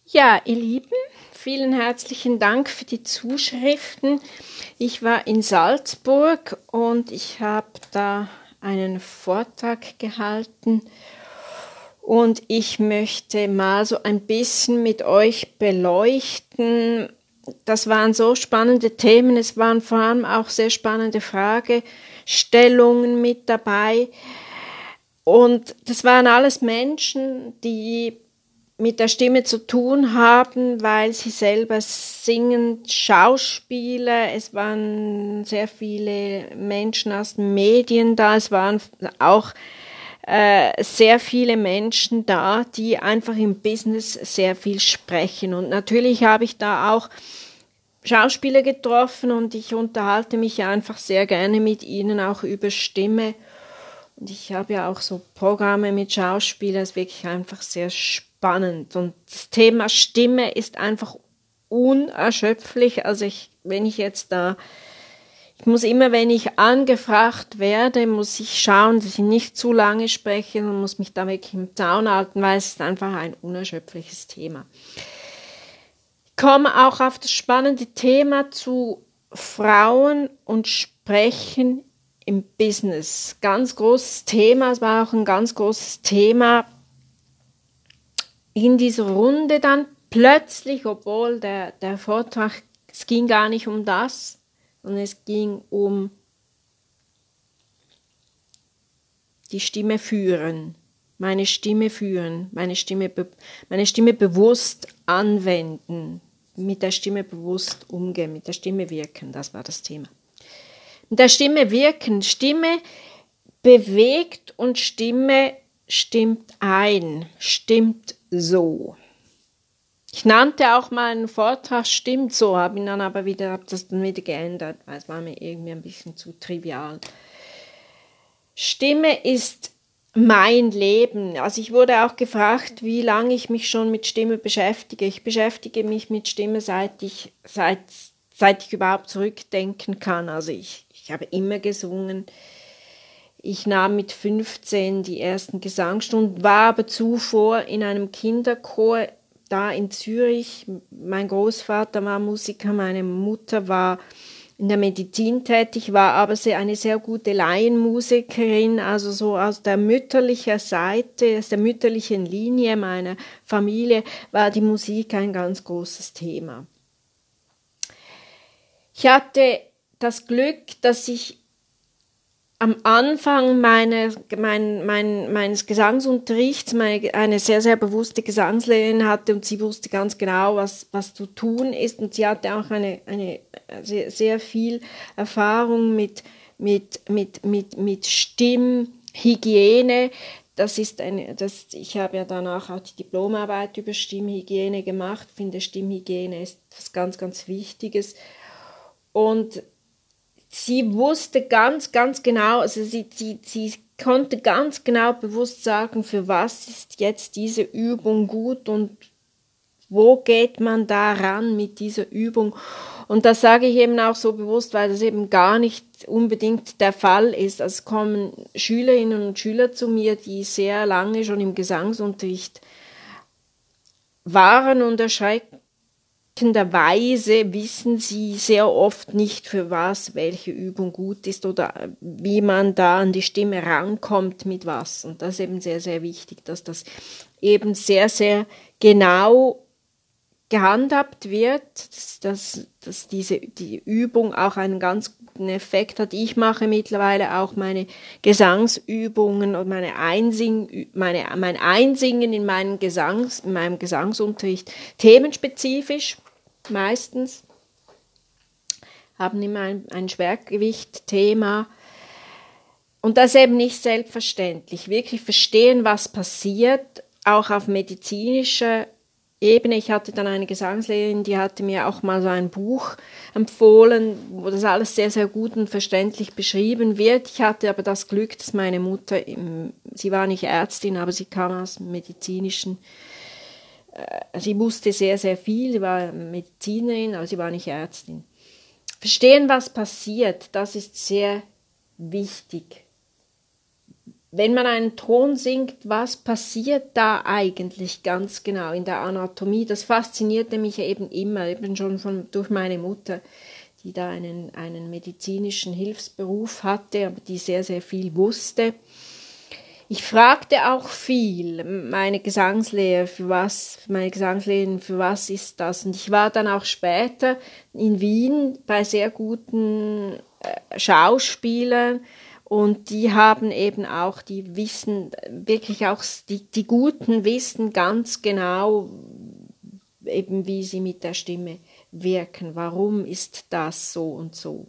Ja, ihr Lieben, vielen herzlichen Dank für die Zuschriften. Ich war in Salzburg und ich habe da einen Vortrag gehalten und ich möchte mal so ein bisschen mit euch beleuchten. Das waren so spannende Themen, es waren vor allem auch sehr spannende Fragestellungen mit dabei. Und das waren alles Menschen, die mit der Stimme zu tun haben, weil sie selber singen, Schauspieler. Es waren sehr viele Menschen aus den Medien da. Es waren auch sehr viele Menschen da, die einfach im Business sehr viel sprechen. Und natürlich habe ich da auch Schauspieler getroffen und ich unterhalte mich einfach sehr gerne mit ihnen auch über Stimme. Und ich habe ja auch so Programme mit Schauspielern, das ist wirklich einfach sehr spannend. Und das Thema Stimme ist einfach unerschöpflich. Also ich muss immer, wenn ich angefragt werde, muss ich schauen, dass ich nicht zu lange spreche und muss mich da wirklich im Zaun halten, weil es ist einfach ein unerschöpfliches Thema. Ich komme auch auf das spannende Thema zu Frauen und Sprechen im Business. Ganz großes Thema, es war auch ein ganz großes Thema in dieser Runde dann plötzlich, obwohl der Vortrag, es ging gar nicht um das, sondern es ging um die Stimme führen, meine Stimme führen, meine Stimme bewusst anwenden, mit der Stimme bewusst umgehen, mit der Stimme wirken, das war das Thema. Mit der Stimme wirken, Stimme bewegt und Stimme stimmt ein, stimmt so. Ich nannte auch mal einen Vortrag Stimmt so, habe das dann wieder geändert, weil es war mir irgendwie ein bisschen zu trivial. Stimme ist mein Leben. Also ich wurde auch gefragt, wie lange ich mich schon mit Stimme beschäftige. Ich beschäftige mich mit Stimme, seit ich überhaupt zurückdenken kann. Also ich habe immer gesungen. Ich nahm mit 15 die ersten Gesangsstunden, war aber zuvor in einem Kinderchor da in Zürich. Mein Großvater war Musiker, meine Mutter war in der Medizin tätig, war aber eine sehr gute Laienmusikerin, also so aus der mütterlichen Seite, aus der mütterlichen Linie meiner Familie war die Musik ein ganz großes Thema. Ich hatte das Glück, dass ich am Anfang meines Gesangsunterrichts eine sehr, sehr bewusste Gesangslehrerin hatte und sie wusste ganz genau, was zu tun ist. Und sie hatte auch eine sehr, sehr viel Erfahrung mit Stimmhygiene. Ich habe ja danach auch die Diplomarbeit über Stimmhygiene gemacht. Ich finde, Stimmhygiene ist etwas ganz, ganz Wichtiges. Und sie wusste ganz, ganz genau, also sie konnte ganz genau bewusst sagen, für was ist jetzt diese Übung gut und wo geht man da ran mit dieser Übung. Und das sage ich eben auch so bewusst, weil das eben gar nicht unbedingt der Fall ist. Also es kommen Schülerinnen und Schüler zu mir, die sehr lange schon im Gesangsunterricht waren und erschreckenderweise wissen sie sehr oft nicht, für was welche Übung gut ist oder wie man da an die Stimme rankommt mit was. Und das ist eben sehr, sehr wichtig, dass das eben sehr, sehr genau gehandhabt wird, dass die Übung auch einen ganz guten Effekt hat. Ich mache mittlerweile auch meine Gesangsübungen und mein Einsingen in meinem Gesangsunterricht themenspezifisch. Meistens haben immer ein Schwergewichtthema. Und das ist eben nicht selbstverständlich. Wirklich verstehen, was passiert, auch auf medizinischer Ebene. Ich hatte dann eine Gesangslehrerin, die hatte mir auch mal so ein Buch empfohlen, wo das alles sehr, sehr gut und verständlich beschrieben wird. Ich hatte aber das Glück, dass meine Mutter, sie war nicht Ärztin, aber sie kam aus dem medizinischen, sie wusste sehr, sehr viel, sie war Medizinerin, aber sie war nicht Ärztin. Verstehen, was passiert, das ist sehr wichtig. wenn man einen Ton singt, was passiert da eigentlich ganz genau in der Anatomie? Das faszinierte mich eben immer, eben schon durch meine Mutter, die da einen medizinischen Hilfsberuf hatte, aber die sehr, sehr viel wusste. Ich fragte auch viel meine Gesangslehrerin, für was ist das? Und ich war dann auch später in Wien bei sehr guten Schauspielern, und die haben eben auch, die wissen wirklich auch, die Guten wissen ganz genau eben, wie sie mit der Stimme wirken. Warum ist das so und so?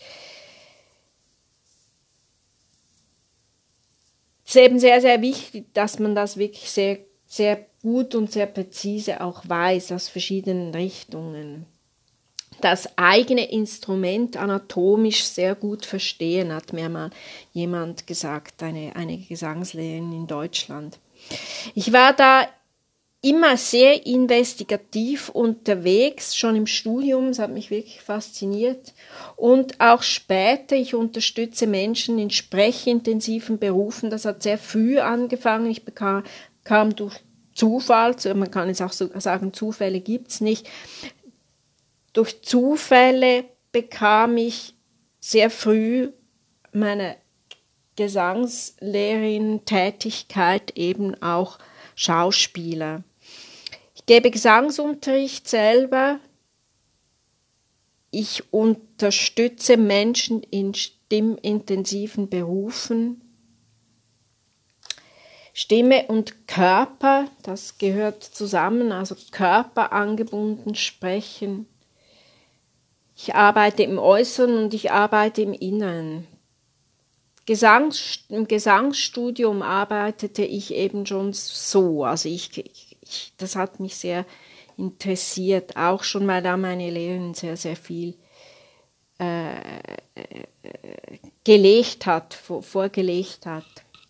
Es ist eben sehr, sehr wichtig, dass man das wirklich sehr, sehr gut und sehr präzise auch weiß aus verschiedenen Richtungen. Das eigene Instrument anatomisch sehr gut verstehen, hat mir mal jemand gesagt, eine Gesangslehrerin in Deutschland. Ich war da immer sehr investigativ unterwegs, schon im Studium, es hat mich wirklich fasziniert. Und auch später, ich unterstütze Menschen in sprechintensiven Berufen, das hat sehr früh angefangen. Ich kam durch Zufall, man kann jetzt auch so sagen, Zufälle gibt's nicht. Durch Zufälle bekam ich sehr früh meine Gesangslehrerin-Tätigkeit eben auch Schauspieler. Ich gebe Gesangsunterricht selber. Ich unterstütze Menschen in stimmintensiven Berufen. Stimme und Körper, das gehört zusammen, also Körper angebunden sprechen. Ich arbeite im Äußeren und ich arbeite im Inneren. Im Gesangsstudium arbeitete ich eben schon so, also das hat mich sehr interessiert, auch schon, weil da meine Lehrerin sehr, sehr viel vorgelegt hat.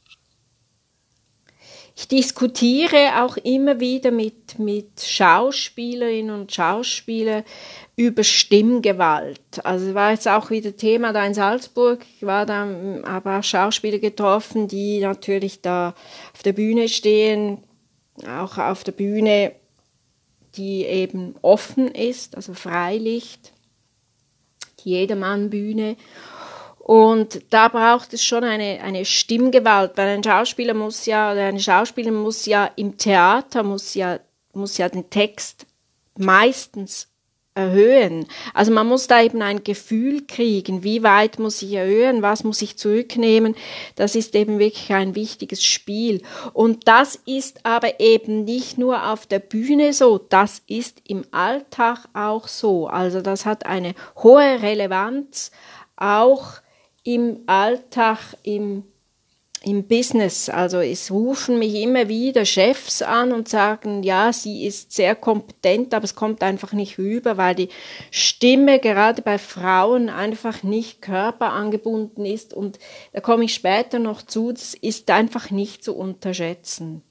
Ich diskutiere auch immer wieder mit Schauspielerinnen und Schauspielern über Stimmgewalt. Also war jetzt auch wieder Thema da in Salzburg. Ich war da, habe auch Schauspieler getroffen, die natürlich da auf der Bühne stehen, auch auf der Bühne, die eben offen ist, also Freilicht, die Jedermann-Bühne. Und da braucht es schon eine Stimmgewalt, weil ein Schauspieler oder eine Schauspielerin muss ja im Theater, muss ja den Text meistens erhöhen. Also man muss da eben ein Gefühl kriegen, wie weit muss ich erhöhen, was muss ich zurücknehmen. Das ist eben wirklich ein wichtiges Spiel. Und das ist aber eben nicht nur auf der Bühne so, das ist im Alltag auch so. Also das hat eine hohe Relevanz, auch im Alltag, im Business. Also es rufen mich immer wieder Chefs an und sagen, ja, sie ist sehr kompetent, aber es kommt einfach nicht rüber, weil die Stimme gerade bei Frauen einfach nicht körperangebunden ist, und da komme ich später noch zu, das ist einfach nicht zu unterschätzen.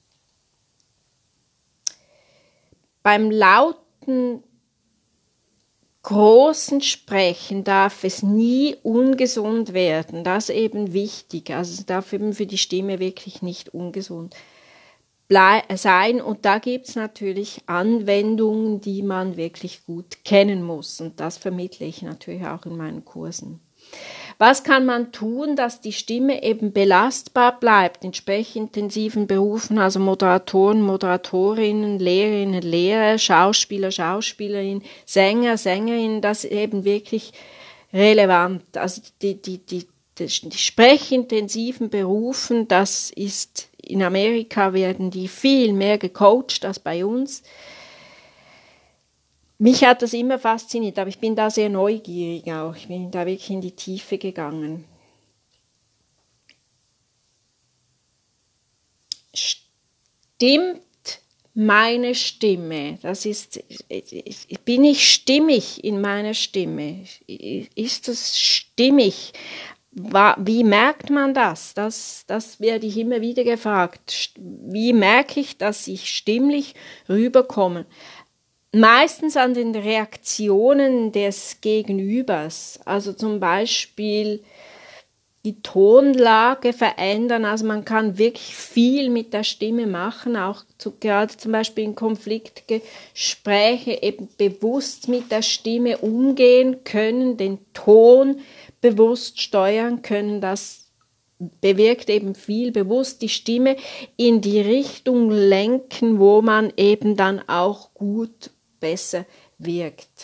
Beim lauten großen Sprechen darf es nie ungesund werden. Das ist eben wichtig. Also es darf eben für die Stimme wirklich nicht ungesund sein. Und da gibt es natürlich Anwendungen, die man wirklich gut kennen muss. Und das vermittle ich natürlich auch in meinen Kursen. Was kann man tun, dass die Stimme eben belastbar bleibt in sprechintensiven Berufen, also Moderatoren, Moderatorinnen, Lehrerinnen, Lehrer, Schauspieler, Schauspielerinnen, Sänger, Sängerinnen, das ist eben wirklich relevant. Also die sprechintensiven Berufen, das ist, in Amerika werden die viel mehr gecoacht als bei uns. Mich hat das immer fasziniert, aber ich bin da sehr neugierig auch. Ich bin da wirklich in die Tiefe gegangen. Stimmt meine Stimme? Bin ich stimmig in meiner Stimme? Ist das stimmig? Wie merkt man das? Das werde ich immer wieder gefragt. Wie merke ich, dass ich stimmlich rüberkomme? Meistens an den Reaktionen des Gegenübers. Also zum Beispiel, die Tonlage verändern. Also man kann wirklich viel mit der Stimme machen, auch gerade zum Beispiel in Konfliktgespräche eben bewusst mit der Stimme umgehen können, den Ton bewusst steuern können. Das bewirkt eben viel, bewusst die Stimme in die Richtung lenken, wo man eben dann auch gut besser wirkt.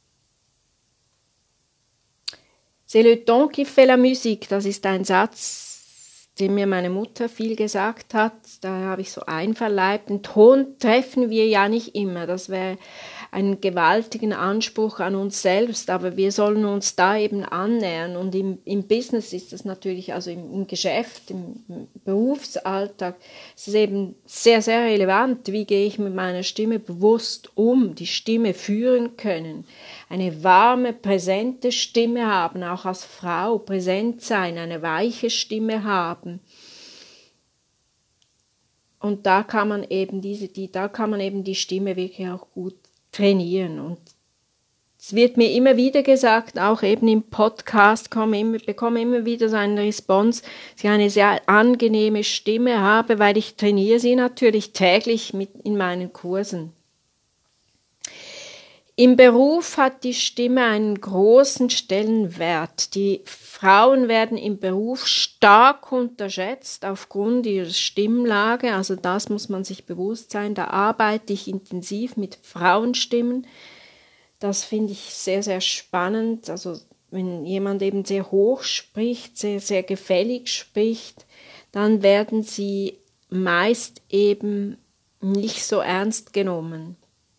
C'est le ton qui fait la musique, das ist ein Satz, den mir meine Mutter viel gesagt hat. Da habe ich so einverleibt. Den Ton treffen wir ja nicht immer, das wäre einen gewaltigen Anspruch an uns selbst, aber wir sollen uns da eben annähern. Und im Business ist das natürlich, also im Geschäft, im Berufsalltag, ist es eben sehr, sehr relevant, wie gehe ich mit meiner Stimme bewusst um, die Stimme führen können. Eine warme, präsente Stimme haben, auch als Frau präsent sein, eine weiche Stimme haben. Und da kann man eben die Stimme wirklich auch gut trainieren. Und es wird mir immer wieder gesagt, auch eben im Podcast bekomme immer wieder so eine Response, dass ich eine sehr angenehme Stimme habe, weil ich trainiere sie natürlich täglich in meinen Kursen. Im Beruf hat die Stimme einen großen Stellenwert. Die Frauen werden im Beruf stark unterschätzt aufgrund ihrer Stimmlage. Also das muss man sich bewusst sein. Da arbeite ich intensiv mit Frauenstimmen. Das finde ich sehr, sehr spannend. Also wenn jemand eben sehr hoch spricht, sehr, sehr gefällig spricht, dann werden sie meist eben nicht so ernst genommen.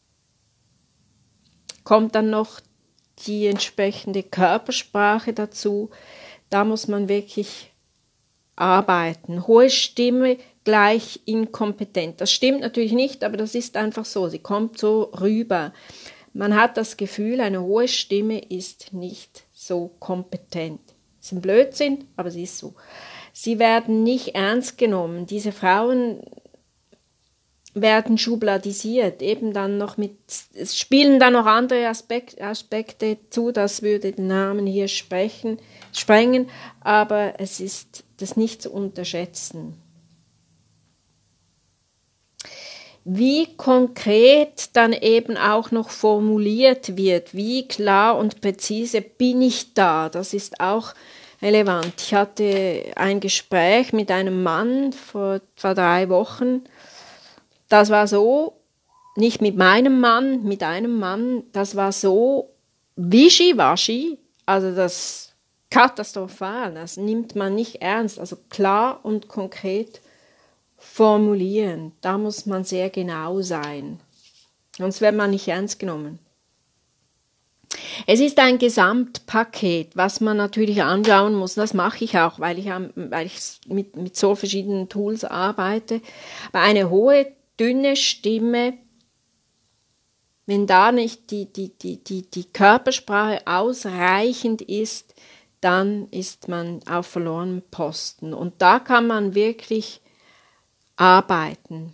Kommt dann noch die entsprechende Körpersprache dazu. Da muss man wirklich arbeiten. Hohe Stimme gleich inkompetent. Das stimmt natürlich nicht, aber das ist einfach so. Sie kommt so rüber. Man hat das Gefühl, eine hohe Stimme ist nicht so kompetent. Das ist ein Blödsinn, aber sie ist so. Sie werden nicht ernst genommen. Diese Frauen werden schubladisiert, eben dann noch es spielen dann noch andere Aspekte zu, das würde den Namen hier sprengen, aber es ist das nicht zu unterschätzen. Wie konkret dann eben auch noch formuliert wird, wie klar und präzise bin ich da, das ist auch relevant. Ich hatte ein Gespräch mit einem Mann vor 3 Wochen. Das war so, nicht mit meinem Mann, mit einem Mann, das war so wischiwaschi, also das katastrophal, das nimmt man nicht ernst, also klar und konkret formulieren, da muss man sehr genau sein, sonst wird man nicht ernst genommen. Es ist ein Gesamtpaket, was man natürlich anschauen muss. Das mache ich auch, weil ich mit so verschiedenen Tools arbeite. Aber eine hohe, dünne Stimme, wenn da nicht die Körpersprache ausreichend ist, dann ist man auf verlorenem Posten. Und da kann man wirklich arbeiten.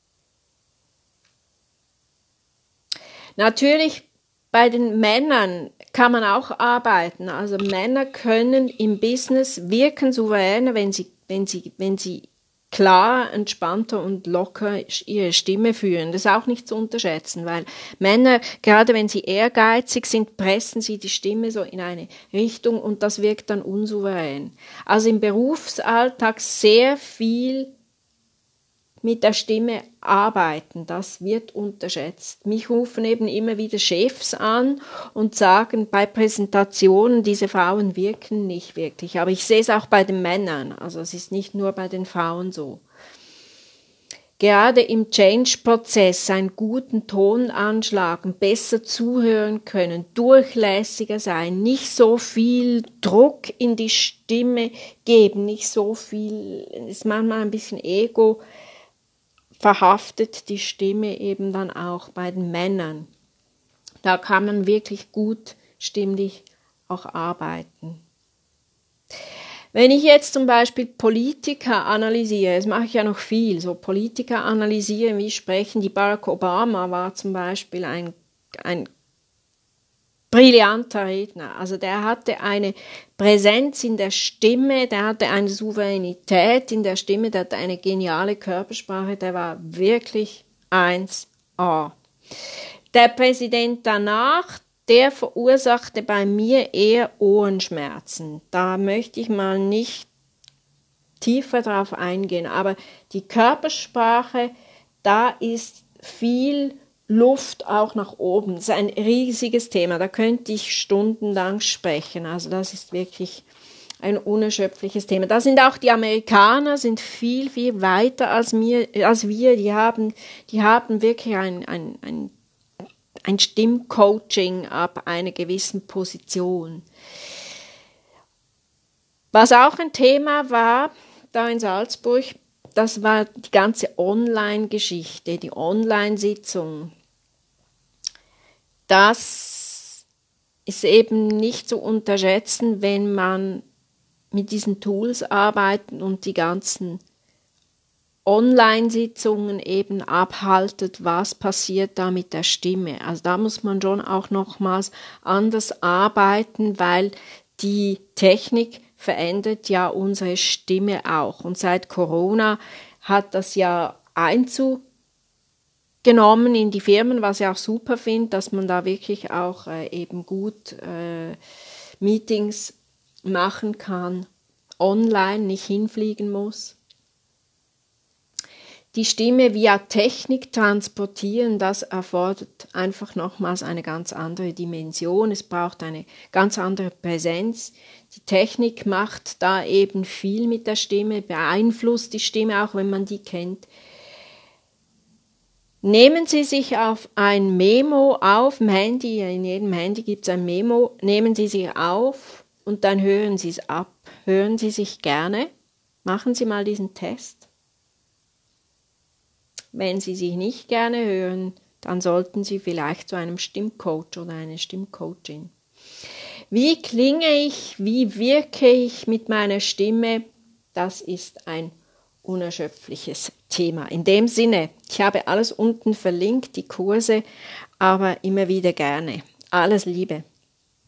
Natürlich bei den Männern kann man auch arbeiten. Also Männer können im Business wirken souveräner, wenn sie klar, entspannter und locker ihre Stimme führen. Das ist auch nicht zu unterschätzen, weil Männer, gerade wenn sie ehrgeizig sind, pressen sie die Stimme so in eine Richtung und das wirkt dann unsouverän. Also im Berufsalltag sehr viel mit der Stimme arbeiten, das wird unterschätzt. Mich rufen eben immer wieder Chefs an und sagen, bei Präsentationen, diese Frauen wirken nicht wirklich. Aber ich sehe es auch bei den Männern, also es ist nicht nur bei den Frauen so. Gerade im Change-Prozess einen guten Ton anschlagen, besser zuhören können, durchlässiger sein, nicht so viel Druck in die Stimme geben, nicht so viel, ist manchmal ein bisschen Ego, verhaftet die Stimme eben dann auch bei den Männern. Da kann man wirklich gut stimmlich auch arbeiten. Wenn ich jetzt zum Beispiel Politiker analysiere, das mache ich ja noch viel, so Politiker analysieren, wie sprechen die. Barack Obama war zum Beispiel ein brillanter Redner. Also der hatte eine Präsenz in der Stimme, der hatte eine Souveränität in der Stimme, der hatte eine geniale Körpersprache, der war wirklich 1A. Der Präsident danach, der verursachte bei mir eher Ohrenschmerzen. Da möchte ich mal nicht tiefer drauf eingehen, aber die Körpersprache, da ist viel Luft auch nach oben. Das ist ein riesiges Thema, da könnte ich stundenlang sprechen. Also das ist wirklich ein unerschöpfliches Thema. Da sind auch die Amerikaner sind viel, viel weiter als wir. Die haben wirklich ein Stimmcoaching ab einer gewissen Position. Was auch ein Thema war, da in Salzburg, das war die ganze Online-Geschichte, die Online-Sitzung. Das ist eben nicht zu unterschätzen, wenn man mit diesen Tools arbeitet und die ganzen Online-Sitzungen eben abhaltet, was passiert da mit der Stimme. Also da muss man schon auch nochmals anders arbeiten, weil die Technik verändert ja unsere Stimme auch. Und seit Corona hat das ja Einzug genommen in die Firmen, was ich auch super finde, dass man da wirklich auch eben gut Meetings machen kann, online, nicht hinfliegen muss. Die Stimme via Technik transportieren, das erfordert einfach nochmals eine ganz andere Dimension. Es braucht eine ganz andere Präsenz. Die Technik macht da eben viel mit der Stimme, beeinflusst die Stimme, auch wenn man die kennt. Nehmen Sie sich auf ein Memo auf dem Handy, in jedem Handy gibt es ein Memo, nehmen Sie sich auf und dann hören Sie es ab. Hören Sie sich gerne, machen Sie mal diesen Test. Wenn Sie sich nicht gerne hören, dann sollten Sie vielleicht zu einem Stimmcoach oder einer Stimmcoachin. Wie klinge ich, wie wirke ich mit meiner Stimme? Das ist ein unerschöpfliches Thema. In dem Sinne, ich habe alles unten verlinkt, die Kurse, aber immer wieder gerne. Alles Liebe.